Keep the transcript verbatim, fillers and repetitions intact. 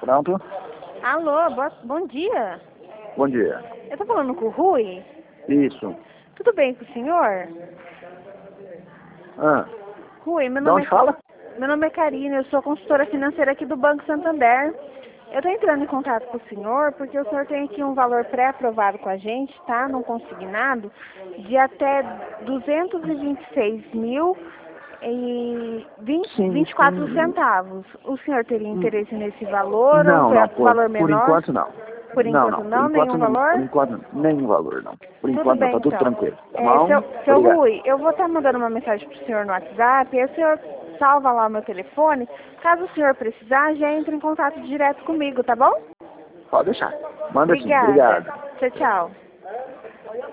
Pronto? Alô, boa, bom dia. Bom dia. Eu tô falando com o Rui? Isso. Tudo bem com o senhor? Ah, Rui, meu de nome onde é, fala? meu nome é Karina, eu sou consultora financeira aqui do Banco Santander. Eu tô entrando em contato com o senhor porque o senhor tem aqui um valor pré-aprovado com a gente, tá? Num consignado de até duzentos e vinte e seis mil e Sim, vinte e quatro sim. centavos. O senhor teria Hum, interesse nesse valor ou Não, foi não, a por, valor por menor? enquanto não. Por Não, enquanto não, por não, nenhum enquanto não, por valor? enquanto nenhum valor não. Por Tudo enquanto não, bem, tá tudo então. tranquilo, tá É, bom? seu, seu Obrigado. Rui, eu vou estar mandando uma mensagem pro senhor no WhatsApp, e aí o senhor salva lá o meu telefone. Caso o senhor precisar, já entre em contato direto comigo, tá bom? Pode deixar. Manda sim, Obrigada. obrigado. Tchau, tchau.